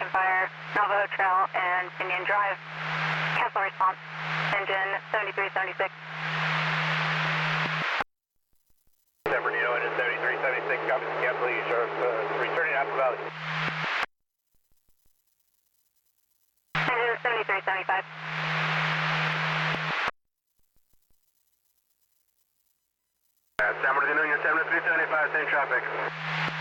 Fire, Navajo Trail, and Indian Drive. Cancel response. Engine 7376. San Bernardino, engine 7376, copy, cancel, you sure, returning Apple Valley. Engine 7375. San Bernardino, engine 7375, same traffic.